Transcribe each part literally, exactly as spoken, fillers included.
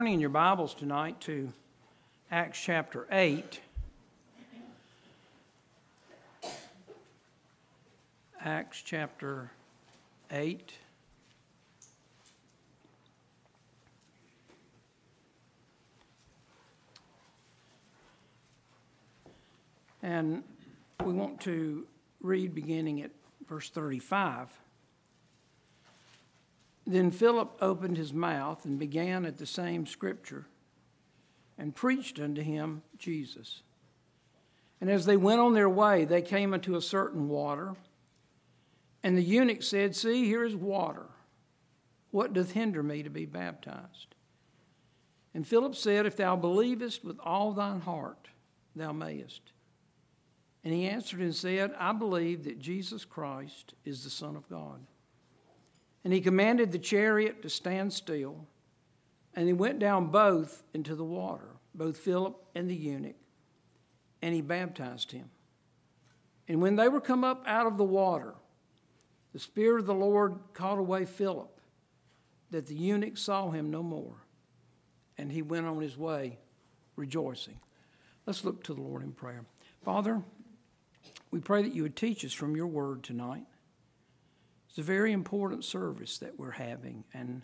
Turning in your Bibles tonight to Acts chapter eight. Acts chapter eight. And we want to read beginning at verse thirty-five. Then Philip opened his mouth and began at the same scripture and preached unto him Jesus. And as they went on their way, they came unto a certain water. And the eunuch said, See, here is water. What doth hinder me to be baptized? And Philip said, If thou believest with all thine heart, thou mayest. And he answered and said, I believe that Jesus Christ is the Son of God. And he commanded the chariot to stand still, and he went down both into the water, both Philip and the eunuch, and he baptized him. And when they were come up out of the water, the Spirit of the Lord caught away Philip, that the eunuch saw him no more, and he went on his way rejoicing. Let's look to the Lord in prayer. Father, we pray that you would teach us from your word tonight. It's a very important service that we're having, and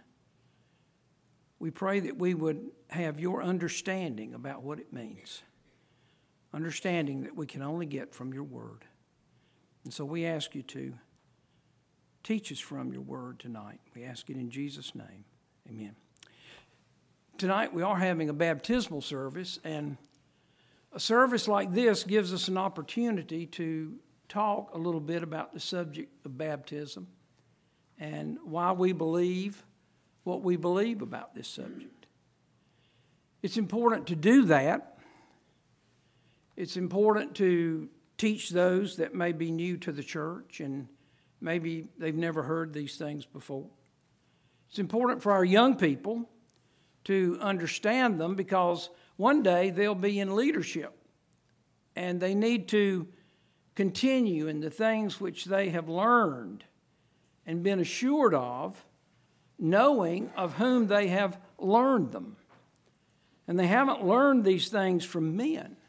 we pray that we would have your understanding about what it means, understanding that we can only get from your word. And so we ask you to teach us from your word tonight. We ask it in Jesus' name. Amen. Tonight we are having a baptismal service, and a service like this gives us an opportunity to talk a little bit about the subject of baptism and why we believe what we believe about this subject. It's important to do that. It's important to teach those that may be new to the church and maybe they've never heard these things before. It's important for our young people to understand them because one day they'll be in leadership and they need to continue in the things which they have learned and been assured of, knowing of whom they have learned them. And they haven't learned these things from men.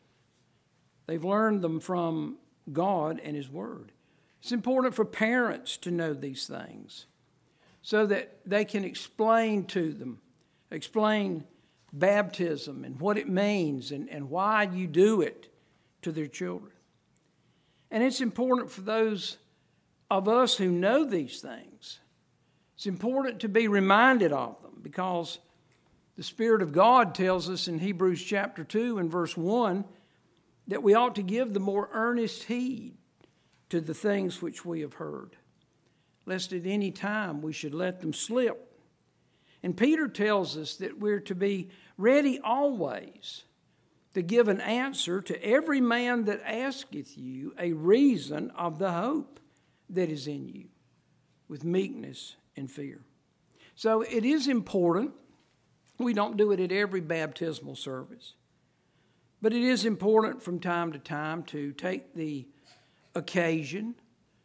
They've learned them from God and His Word. It's important for parents to know these things so that they can explain to them, explain baptism and what it means and, and why you do it to their children. And it's important for those of us who know these things. It's important to be reminded of them because the Spirit of God tells us in Hebrews chapter two and verse one that we ought to give the more earnest heed to the things which we have heard, lest at any time we should let them slip. And Peter tells us that we're to be ready always to give an answer to every man that asketh you a reason of the hope that is in you, with meekness and fear. So it is important. We don't do it at every baptismal service, but it is important from time to time to take the occasion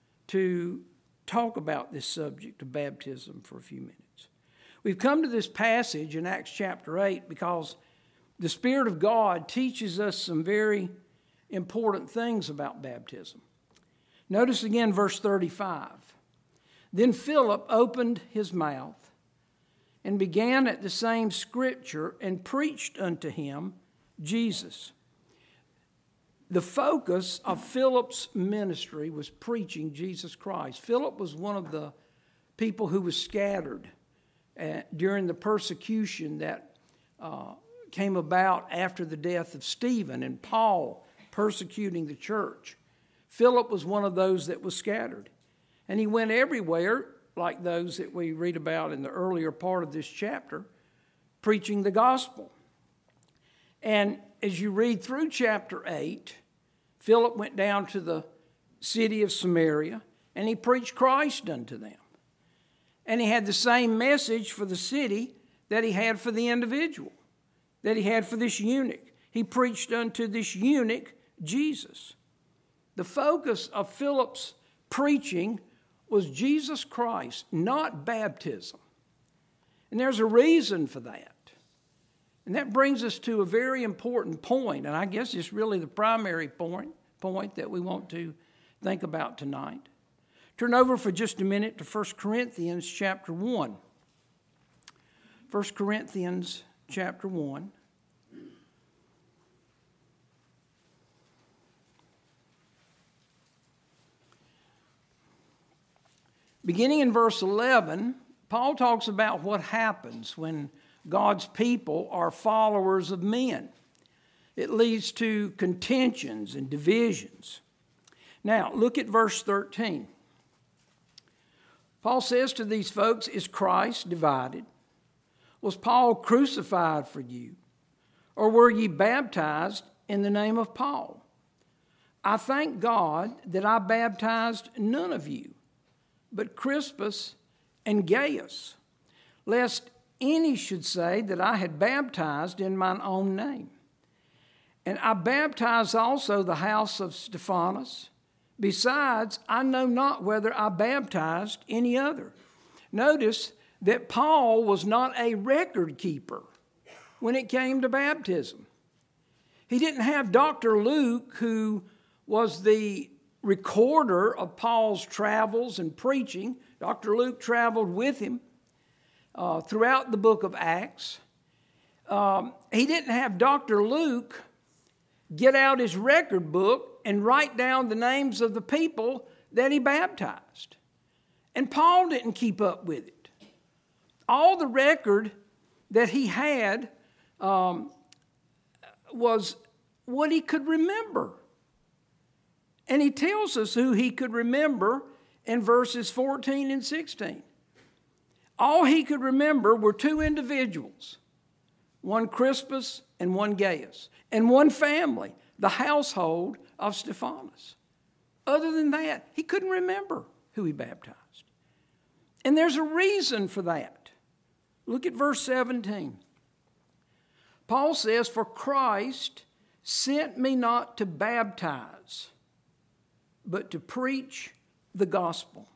to talk about this subject of baptism for a few minutes. We've come to this passage in Acts chapter eight because the Spirit of God teaches us some very important things about baptism. Notice again verse thirty-five. Then Philip opened his mouth and began at the same scripture and preached unto him Jesus. The focus of Philip's ministry was preaching Jesus Christ. Philip was one of the people who was scattered uh, during the persecution that uh, came about after the death of Stephen and Paul persecuting the church. Philip was one of those that was scattered. And he went everywhere, like those that we read about in the earlier part of this chapter, preaching the gospel. And as you read through chapter eight, Philip went down to the city of Samaria, and he preached Christ unto them. And he had the same message for the city that he had for the individual, that he had for this eunuch. He preached unto this eunuch Jesus. The focus of Philip's preaching was Jesus Christ, not baptism. And there's a reason for that. And that brings us to a very important point, and I guess it's really the primary point, point that we want to think about tonight. Turn over for just a minute to First Corinthians chapter one. First Corinthians chapter one. Beginning in verse eleven, Paul talks about what happens when God's people are followers of men. It leads to contentions and divisions. Now, look at verse thirteen. Paul says to these folks, is Christ divided? Was Paul crucified for you? Or were ye baptized in the name of Paul? I thank God that I baptized none of you, but Crispus and Gaius, lest any should say that I had baptized in mine own name. And I baptized also the house of Stephanas. Besides, I know not whether I baptized any other. Notice that Paul was not a record keeper when it came to baptism. He didn't have Doctor Luke, who was the recorder of Paul's travels and preaching. Doctor Luke traveled with him uh, throughout the book of Acts. Um, he didn't have Doctor Luke get out his record book and write down the names of the people that he baptized. And Paul didn't keep up with it. All the record that he had um, was what he could remember. And he tells us who he could remember in verses fourteen and sixteen. All he could remember were two individuals, one Crispus and one Gaius, and one family, the household of Stephanas. Other than that, he couldn't remember who he baptized. And there's a reason for that. Look at verse seventeen. Paul says, for Christ sent me not to baptize, but to preach the gospel.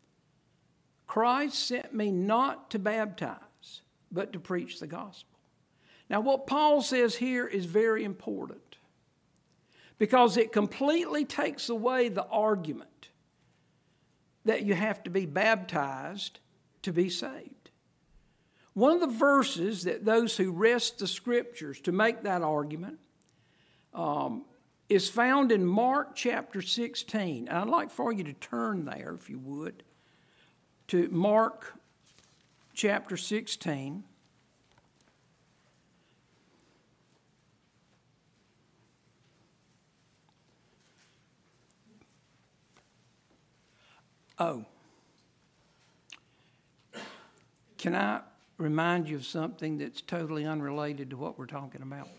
Christ sent me not to baptize, but to preach the gospel. Now, what Paul says here is very important because it completely takes away the argument that you have to be baptized to be saved. One of the verses that those who wrest the scriptures to make that argument um, is found in Mark chapter sixteen. And I'd like for you to turn there, if you would, to Mark chapter sixteen. Oh, can I remind you of something that's totally unrelated to what we're talking about?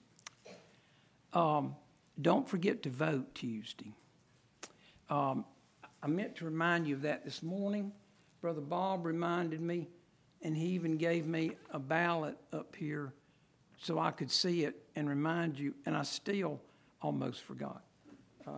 Um, don't forget to vote Tuesday. Um, I meant to remind you of that this morning. Brother Bob reminded me, and he even gave me a ballot up here so I could see it and remind you, and I still almost forgot. Uh,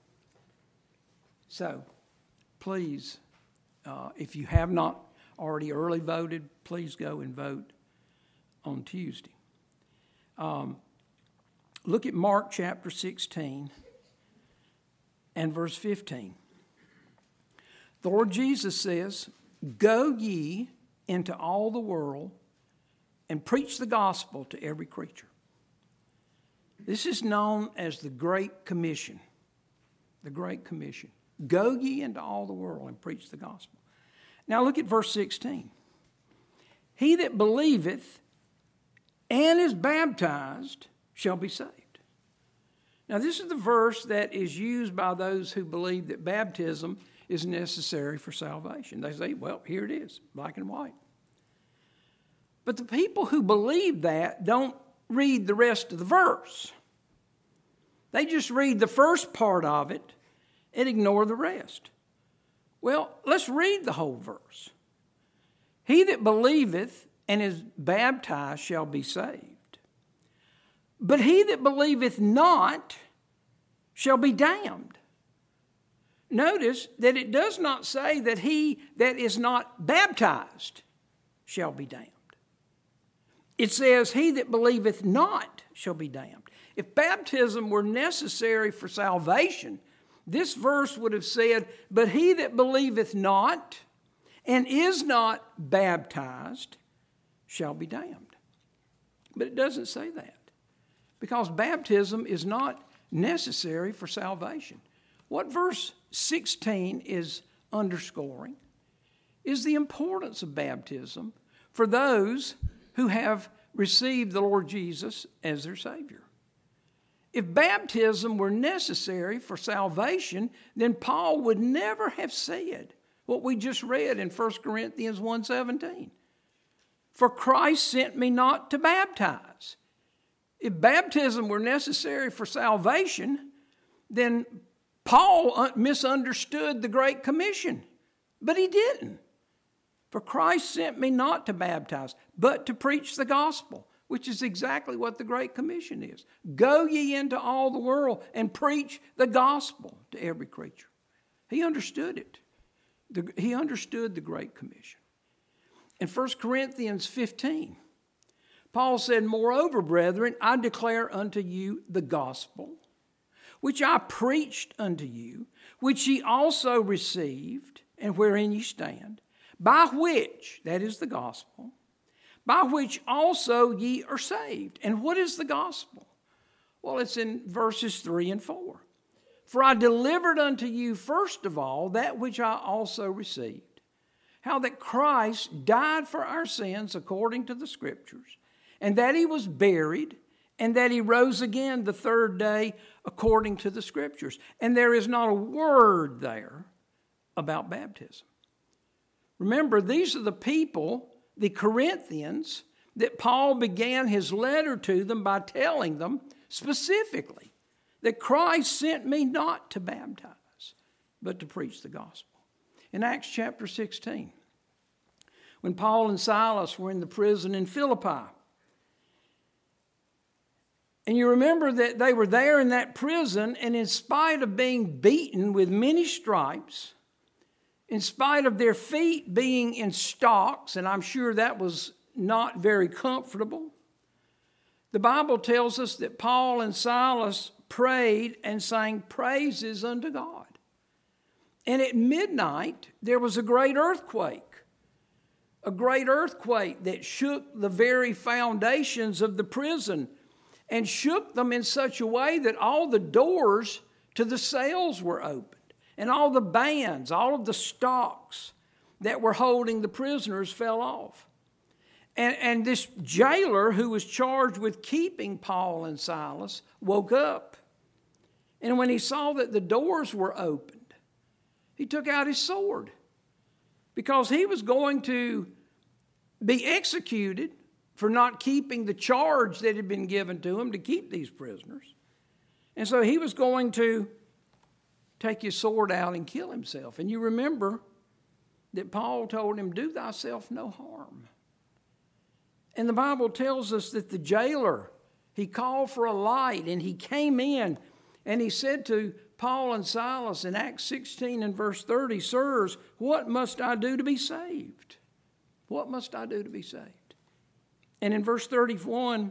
so, please, uh, if you have not already early voted, please go and vote on Tuesday. Um, look at Mark chapter sixteen and verse fifteen. The Lord Jesus says, go ye into all the world and preach the gospel to every creature. This is known as the Great Commission. The Great Commission. Go ye into all the world and preach the gospel. Now look at verse sixteen. He that believeth and is baptized shall be saved. Now this is the verse that is used by those who believe that baptism is necessary for salvation. They say, well, here it is, black and white. But the people who believe that don't read the rest of the verse. They just read the first part of it and ignore the rest. Well, let's read the whole verse. He that believeth and is baptized shall be saved. But he that believeth not shall be damned. Notice that it does not say that he that is not baptized shall be damned. it says, he that believeth not shall be damned. If baptism were necessary for salvation, this verse would have said, but he that believeth not and is not baptized shall be damned. But it doesn't say that, because baptism is not necessary for salvation. What verse sixteen is underscoring is the importance of baptism for those who have received the Lord Jesus as their Savior. If baptism were necessary for salvation, then Paul would never have said what we just read in First Corinthians one seventeen. For Christ sent me not to baptize. If baptism were necessary for salvation, then Paul misunderstood the Great Commission, but he didn't. For Christ sent me not to baptize, but to preach the gospel, which is exactly what the Great Commission is. Go ye into all the world and preach the gospel to every creature. He understood it. The, he understood the Great Commission. In First Corinthians fifteen, Paul said, moreover, brethren, I declare unto you the gospel, which I preached unto you, which ye also received, and wherein ye stand, by which, that is the gospel, by which also ye are saved. And what is the gospel? Well, it's in verses three and four. For I delivered unto you first of all that which I also received, how that Christ died for our sins according to the Scriptures, and that he was buried, and that he rose again the third day according to the Scriptures. And there is not a word there about baptism. Remember, these are the people, the Corinthians, that Paul began his letter to them by telling them specifically that Christ sent me not to baptize, but to preach the gospel. In Acts chapter sixteen, when Paul and Silas were in the prison in Philippi, and you remember that they were there in that prison, and in spite of being beaten with many stripes, in spite of their feet being in stocks, and I'm sure that was not very comfortable, the Bible tells us that Paul and Silas prayed and sang praises unto God. And at midnight, there was a great earthquake, a great earthquake that shook the very foundations of the prison and shook them in such a way that all the doors to the cells were opened. And all the bands, all of the stocks that were holding the prisoners fell off. And, and this jailer who was charged with keeping Paul and Silas woke up. And when he saw that the doors were opened, he took out his sword, because he was going to be executed for not keeping the charge that had been given to him to keep these prisoners. And so he was going to take his sword out and kill himself. And you remember that Paul told him, do thyself no harm. And the Bible tells us that the jailer, he called for a light, and he came in and he said to Paul and Silas in Acts sixteen and verse thirty, sirs, what must I do to be saved? What must I do to be saved? And in verse thirty-one,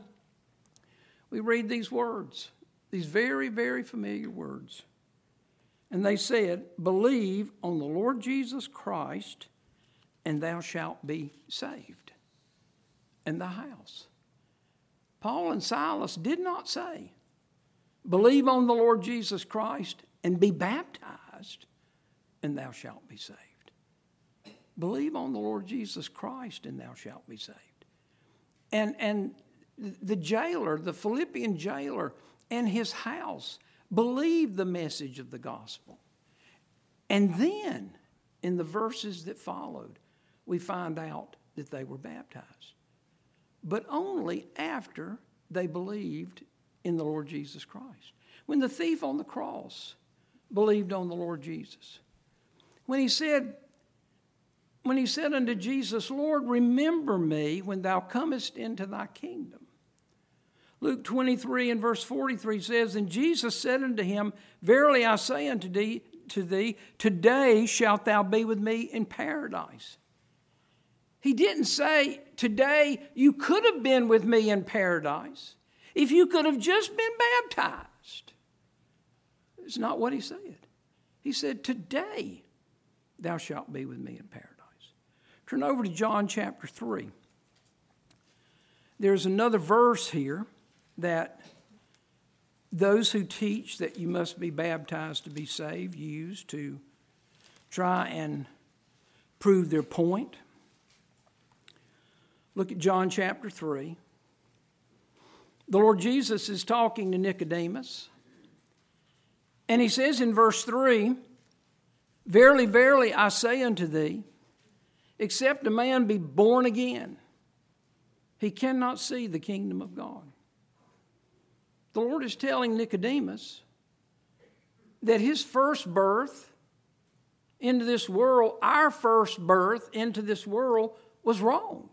we read these words, these very, very familiar words. And they said, believe on the Lord Jesus Christ, and thou shalt be saved, and thy house. Paul and Silas did not say, believe on the Lord Jesus Christ and be baptized, and thou shalt be saved. Believe on the Lord Jesus Christ, and thou shalt be saved. And, and the jailer, the Philippian jailer, and his house believed the message of the gospel. And then, in the verses that followed, we find out that they were baptized. But only after they believed in the Lord Jesus Christ. When the thief on the cross believed on the Lord Jesus. When he said, when he said unto Jesus, Lord, remember me when thou comest into thy kingdom. Luke twenty-three and verse forty-three says, and Jesus said unto him, verily I say unto thee, to thee, today shalt thou be with me in paradise. He didn't say, today you could have been with me in paradise if you could have just been baptized. It's not what he said. He said, today thou shalt be with me in paradise. Turn over to John chapter three. There's another verse here that those who teach that you must be baptized to be saved use to try and prove their point. Look at John chapter three. The Lord Jesus is talking to Nicodemus. And he says in verse three, verily, verily, I say unto thee, except a man be born again, he cannot see the kingdom of God. The Lord is telling Nicodemus that his first birth into this world, our first birth into this world, was wrong.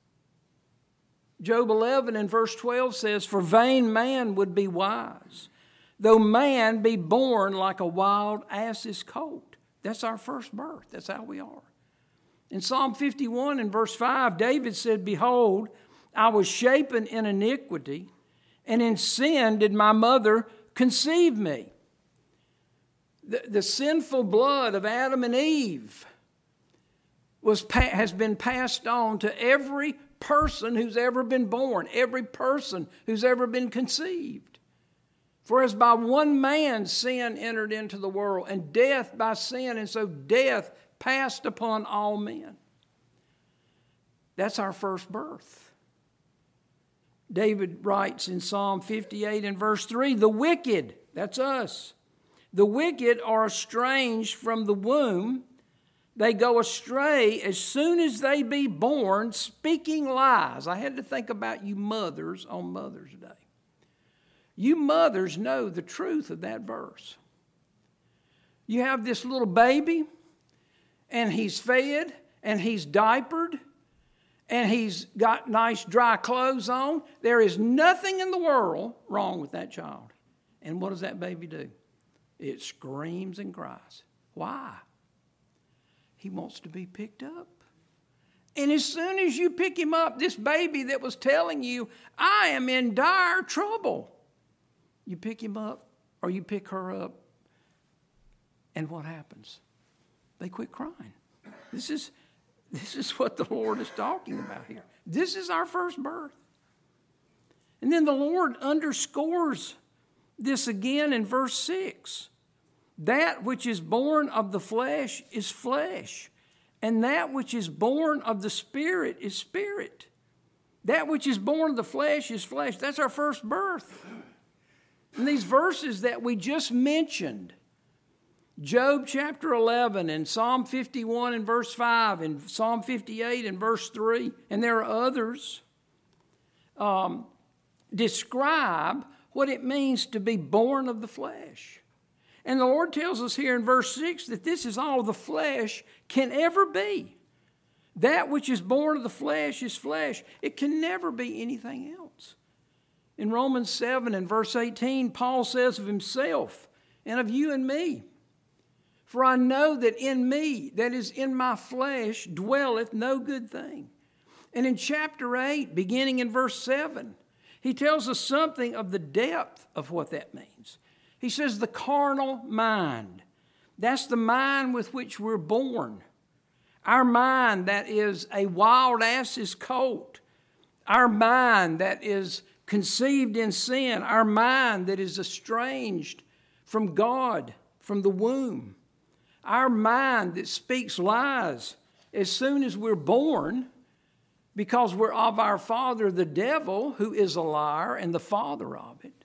Job eleven and verse twelve says, for vain man would be wise, though man be born like a wild ass's colt. That's our first birth. That's how we are. In Psalm fifty-one and verse five, David said, behold, I was shapen in iniquity, and in sin did my mother conceive me. The, the sinful blood of Adam and Eve was has been passed on to every person who's ever been born, every person who's ever been conceived. For as by one man sin entered into the world, and death by sin, and so death passed upon all men. That's our first birth. David writes in Psalm fifty-eight and verse three, the wicked, that's us, the wicked are estranged from the womb. They go astray as soon as they be born, speaking lies. I had to think about you mothers on Mother's Day. You mothers know the truth of that verse. You have this little baby, and he's fed, and he's diapered, and he's got nice dry clothes on. There is nothing in the world wrong with that child. And what does that baby do? It screams and cries. Why? He wants to be picked up. And as soon as you pick him up, this baby that was telling you, I am in dire trouble, you pick him up or you pick her up, and what happens? They quit crying. This is, this is what the Lord is talking about here. This is our first birth. And then the Lord underscores this again in verse six. That which is born of the flesh is flesh, and that which is born of the Spirit is spirit. That which is born of the flesh is flesh. That's our first birth. And these verses that we just mentioned, Job chapter eleven and Psalm fifty-one and verse five and Psalm fifty-eight and verse three, and there are others, um, describe what it means to be born of the flesh. And the Lord tells us here in verse six that this is all the flesh can ever be. That which is born of the flesh is flesh. It can never be anything else. In Romans seven and verse eighteen, Paul says of himself and of you and me, for I know that in me, that is in my flesh, dwelleth no good thing. And in chapter eight, beginning in verse seven, he tells us something of the depth of what that means. He says the carnal mind. That's the mind with which we're born. Our mind that is a wild ass's colt. Our mind that is conceived in sin. Our mind that is estranged from God, from the womb. Our mind that speaks lies as soon as we're born, because we're of our father, the devil, who is a liar and the father of it.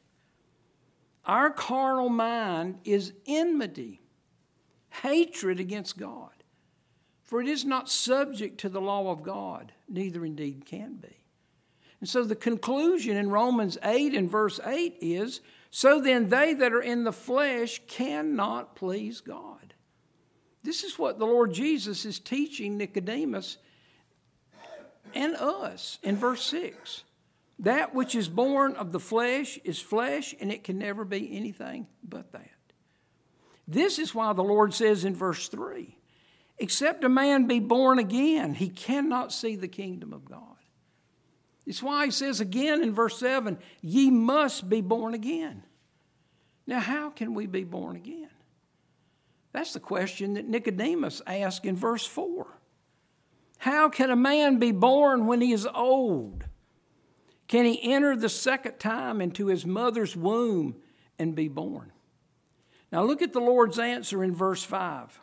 Our carnal mind is enmity, hatred against God. For it is not subject to the law of God, neither indeed can be. And so the conclusion in Romans eight and verse eight is, so then they that are in the flesh cannot please God. This is what the Lord Jesus is teaching Nicodemus and us in verse six. That which is born of the flesh is flesh, and it can never be anything but that. This is why the Lord says in verse three, Except a man be born again, he cannot see the kingdom of God. It's why he says again in verse seven, ye must be born again. Now, how can we be born again? That's the question that Nicodemus asked in verse four. How can a man be born when he is old? Can he enter the second time into his mother's womb and be born? Now look at the Lord's answer in verse five.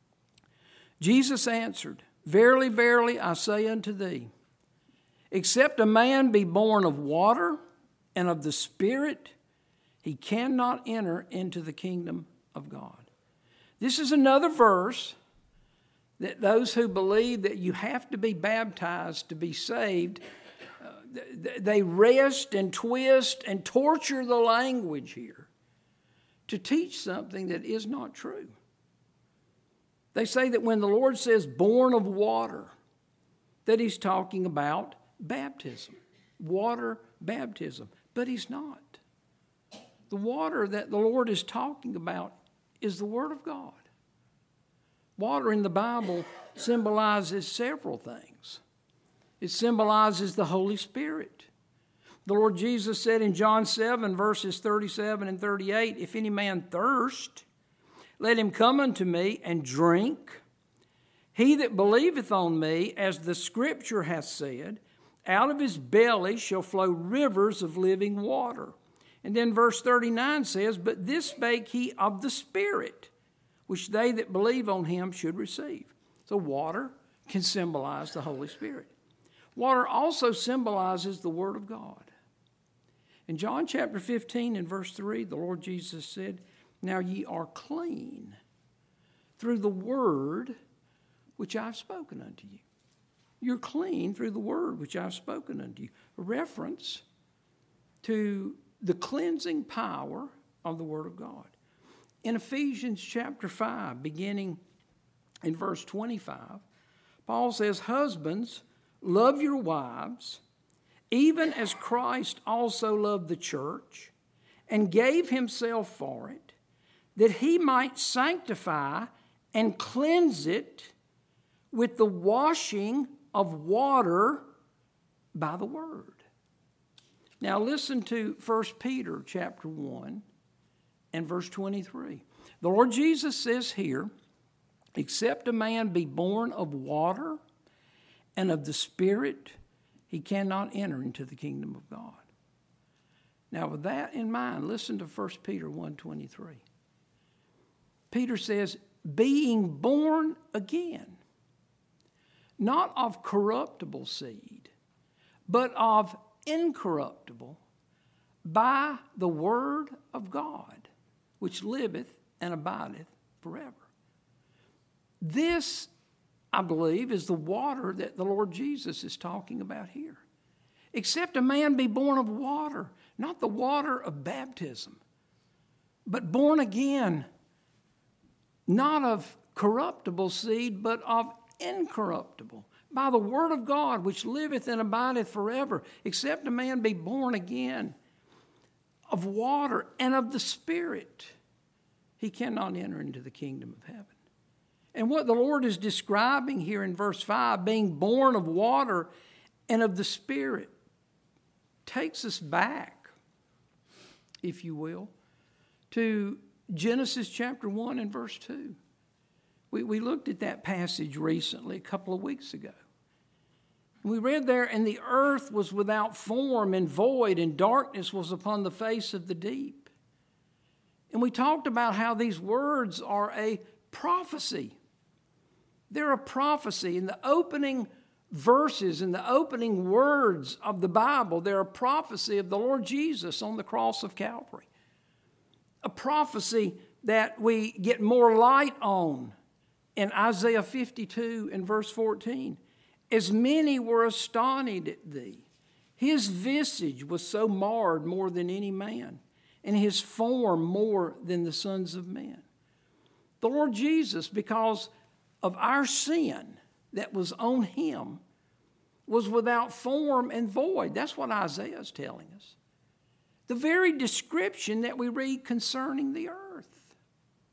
Jesus answered, verily, verily, I say unto thee, except a man be born of water and of the Spirit, he cannot enter into the kingdom of God. This is another verse that those who believe that you have to be baptized to be saved, uh, they wrest and twist and torture the language here to teach something that is not true. They say that when the Lord says born of water, that he's talking about baptism, water baptism, but he's not. The water that the Lord is talking about is the Word of God. Water in the Bible symbolizes several things. It symbolizes the Holy Spirit. The Lord Jesus said in John seven, verses thirty-seven and thirty-eight, if any man thirst, let him come unto me and drink. He that believeth on me, as the Scripture hath said, out of his belly shall flow rivers of living water. And then verse thirty-nine says, but this spake he of the Spirit, which they that believe on him should receive. So water can symbolize the Holy Spirit. Water also symbolizes the Word of God. In John chapter fifteen and verse three, the Lord Jesus said, now ye are clean through the word which I've spoken unto you. You're clean through the word which I've spoken unto you. A reference to the cleansing power of the Word of God. In Ephesians chapter five, beginning in verse twenty-five, Paul says, husbands, love your wives, even as Christ also loved the church and gave himself for it, that he might sanctify and cleanse it with the washing of water by the word. Now listen to First Peter chapter one and verse twenty-three. The Lord Jesus says here, except a man be born of water and of the Spirit, he cannot enter into the kingdom of God. Now with that in mind, listen to First Peter one twenty-three. Peter says, being born again, not of corruptible seed, but of incorruptible, by the word of God, which liveth and abideth forever. This, I believe, is the water that the Lord Jesus is talking about here. Except a man be born of water, not the water of baptism, but born again, not of corruptible seed, but of incorruptible, by the word of God, which liveth and abideth forever. Except a man be born again of water and of the Spirit, he cannot enter into the kingdom of heaven. And what the Lord is describing here in verse five, being born of water and of the Spirit, takes us back, if you will, to Genesis chapter one and verse two. We, we looked at that passage recently, a couple of weeks ago. We read there, and the earth was without form and void, and darkness was upon the face of the deep. And we talked about how these words are a prophecy. They're a prophecy. In the opening verses, in the opening words of the Bible, they're a prophecy of the Lord Jesus on the cross of Calvary. A prophecy that we get more light on in Isaiah fifty-two and verse fourteen. As many were astonished at thee. His visage was so marred more than any man, and his form more than the sons of men. The Lord Jesus, because of our sin that was on him, was without form and void. That's what Isaiah is telling us. The very description that we read concerning the earth.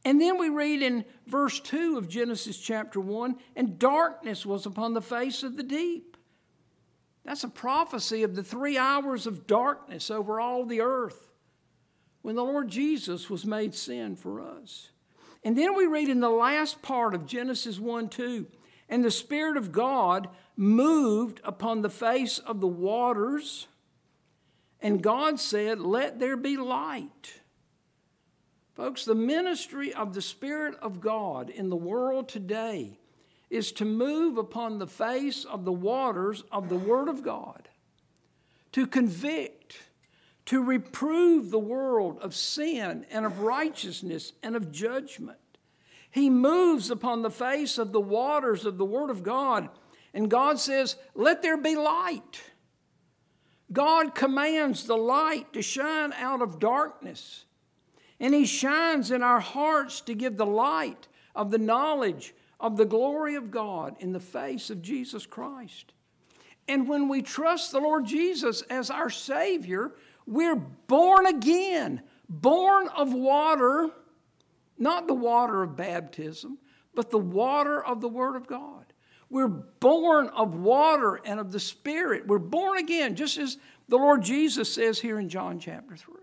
And then we read in verse two of Genesis chapter one, and darkness was upon the face of the deep. That's a prophecy of the three hours of darkness over all the earth when the Lord Jesus was made sin for us. And then we read in the last part of Genesis one two, and the Spirit of God moved upon the face of the waters, and God said, let there be light. Folks, the ministry of the Spirit of God in the world today is to move upon the face of the waters of the Word of God, to convict, to reprove the world of sin and of righteousness and of judgment. He moves upon the face of the waters of the Word of God, and God says, let there be light. God commands the light to shine out of darkness. And He shines in our hearts to give the light of the knowledge of the glory of God in the face of Jesus Christ. And when we trust the Lord Jesus as our Savior, we're born again, born of water, not the water of baptism, but the water of the Word of God. We're born of water and of the Spirit. We're born again, just as the Lord Jesus says here in John chapter three.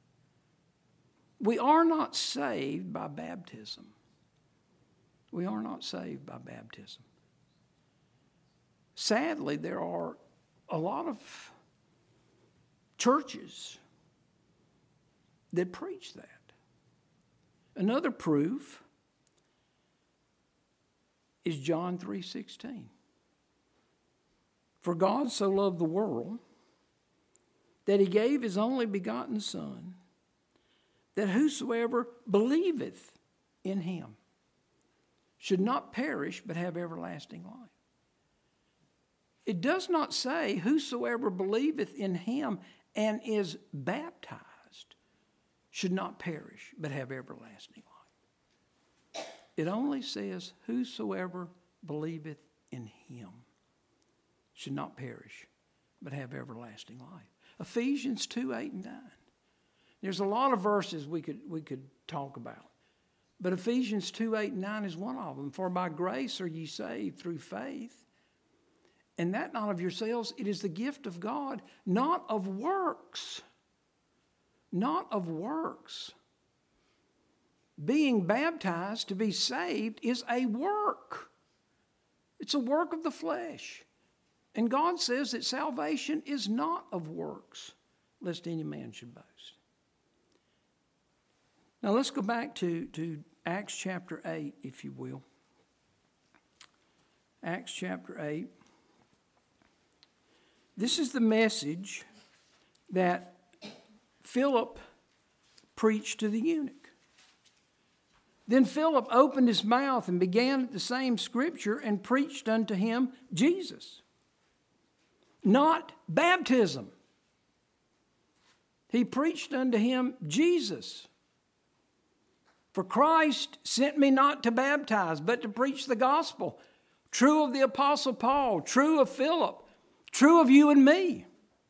We are not saved by baptism. We are not saved by baptism. Sadly, there are a lot of churches that preach that. Another proof is John three sixteen. For God so loved the world that He gave His only begotten Son, that whosoever believeth in Him should not perish but have everlasting life. It does not say whosoever believeth in Him and is baptized should not perish but have everlasting life. It only says whosoever believeth in Him should not perish but have everlasting life. Ephesians two, eight, and nine. There's a lot of verses we could we could talk about. But Ephesians two, eight, and nine is one of them. For by grace are ye saved through faith. And that not of yourselves, it is the gift of God, not of works. Not of works. Being baptized to be saved is a work. It's a work of the flesh. And God says that salvation is not of works, lest any man should boast. Now let's go back to, to Acts chapter eight, if you will. Acts chapter eight. This is the message that Philip preached to the eunuch. Then Philip opened his mouth and began at the same scripture and preached unto him Jesus, not baptism. He preached unto him Jesus. For Christ sent me not to baptize, but to preach the gospel. True of the Apostle Paul, true of Philip, true of you and me.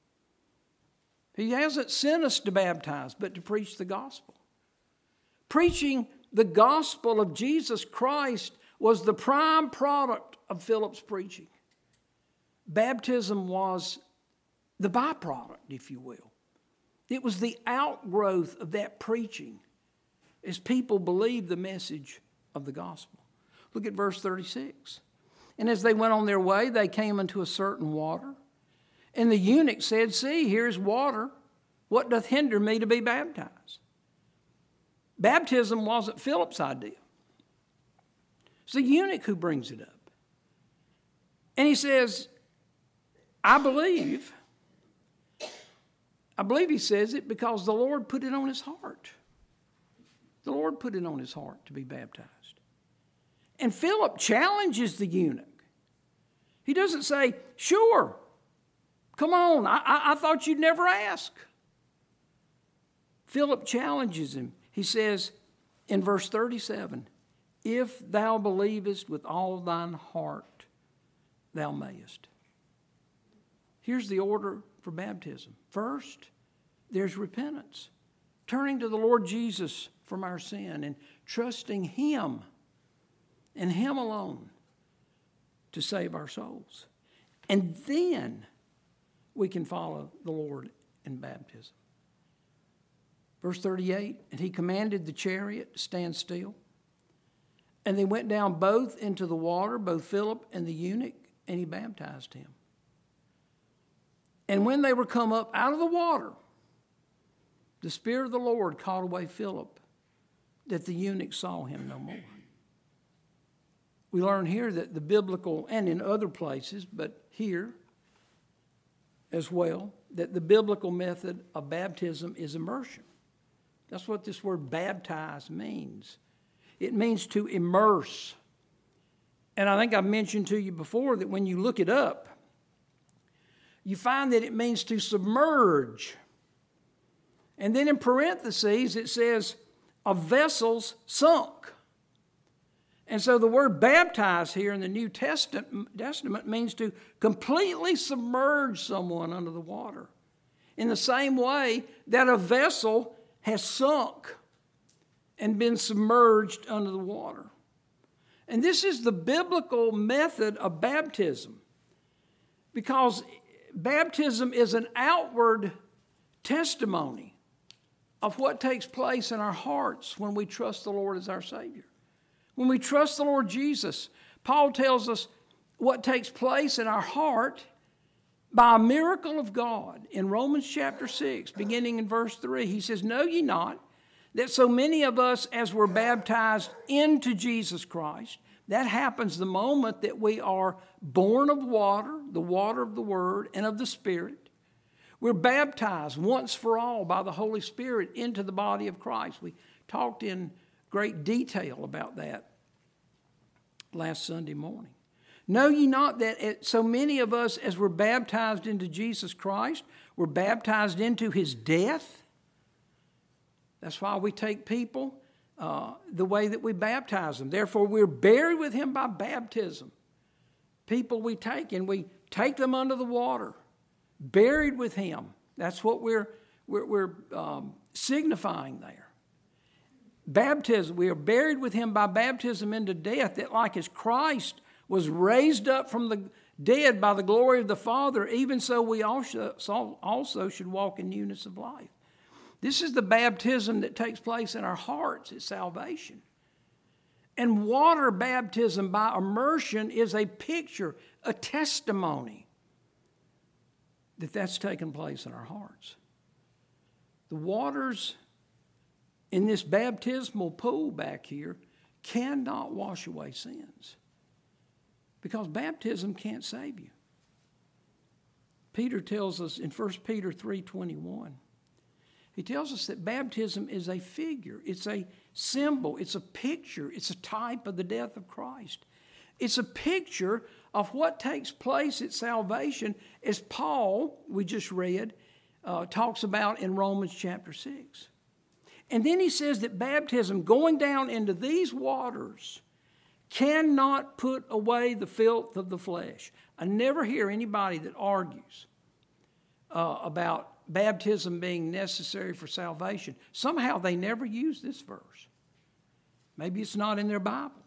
He hasn't sent us to baptize, but to preach the gospel. Preaching the gospel of Jesus Christ was the prime product of Philip's preaching. Baptism was the byproduct, if you will. It was the outgrowth of that preaching as people believed the message of the gospel. Look at verse thirty-six. And as they went on their way, they came unto a certain water. And the eunuch said, See, here is water. What doth hinder me to be baptized? Baptism wasn't Philip's idea. It's the eunuch who brings it up. And he says, I believe, I believe he says it because the Lord put it on his heart. The Lord put it on his heart to be baptized. And Philip challenges the eunuch. He doesn't say, sure, come on, I, I, I thought you'd never ask. Philip challenges him. He says in verse thirty-seven, if thou believest with all thine heart, thou mayest. Here's the order for baptism. First, there's repentance. turning to the Lord Jesus from our sin and trusting Him and Him alone to save our souls. And then we can follow the Lord in baptism. Verse thirty-eight, and He commanded the chariot to stand still. And they went down both into the water, both Philip and the eunuch, and He baptized him. And when they were come up out of the water, the Spirit of the Lord called away Philip, that the eunuch saw him no more. We learn here that the biblical, and in other places, but here as well, that the biblical method of baptism is immersion. That's what this word baptize means. It means to immerse. And I think I've mentioned to you before that when you look it up, you find that it means to submerge. And then in parentheses, it says, of vessels sunk. And so the word baptize here in the New Testament means to completely submerge someone under the water. In the same way that a vessel has sunk and been submerged under the water. And this is the biblical method of baptism, because baptism is an outward testimony of what takes place in our hearts when we trust the Lord as our Savior. When we trust the Lord Jesus, Paul tells us what takes place in our heart by a miracle of God. In Romans chapter six, beginning in verse three, he says, know ye not that so many of us as were baptized into Jesus Christ, that happens the moment that we are born of water, the water of the Word and of the Spirit. We're baptized once for all by the Holy Spirit into the body of Christ. We talked in great detail about that last Sunday morning. Know ye not that so many of us as were baptized into Jesus Christ were baptized into His death? That's why we take people uh, the way that we baptize them. Therefore, we're buried with Him by baptism. People we take and we take them under the water, buried with Him. That's what we're, we're, we're um, signifying there. Baptism, we are buried with Him by baptism into death, that like as Christ was raised up from the dead by the glory of the Father, even so we also, also should walk in newness of life. This is the baptism that takes place in our hearts at salvation. And water baptism by immersion is a picture, a testimony that that's taken place in our hearts. The waters in this baptismal pool back here cannot wash away sins, because baptism can't save you. Peter tells us in First Peter three twenty-one, he tells us that baptism is a figure, it's a symbol, it's a picture, it's a type of the death of Christ. It's a picture of what takes place at salvation, as Paul, we just read, uh, talks about in Romans chapter six. And then he says that baptism, going down into these waters, cannot put away the filth of the flesh. I never hear anybody that argues uh, about baptism being necessary for salvation. Somehow they never use this verse. Maybe it's not in their Bible.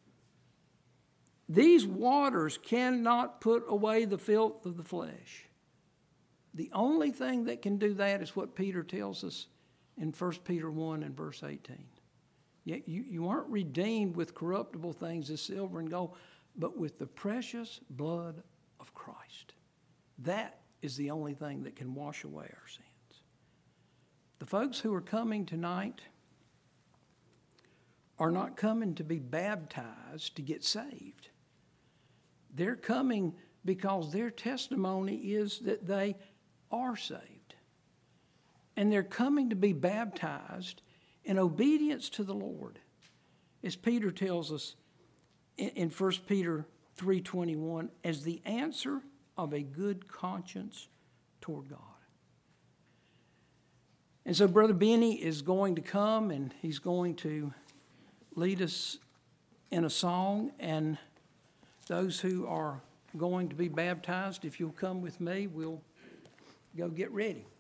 These waters cannot put away the filth of the flesh. The only thing that can do that is what Peter tells us in First Peter one and verse eighteen. Yet you, you aren't redeemed with corruptible things as silver and gold, but with the precious blood of Christ. That is the only thing that can wash away our sins. The folks who are coming tonight are not coming to be baptized to get saved. They're coming because their testimony is that they are saved. And they're coming to be baptized in obedience to the Lord. As Peter tells us in First Peter three twenty-one, as the answer of a good conscience toward God. And so Brother Benny is going to come and he's going to lead us in a song. And those who are going to be baptized, if you'll come with me, we'll go get ready.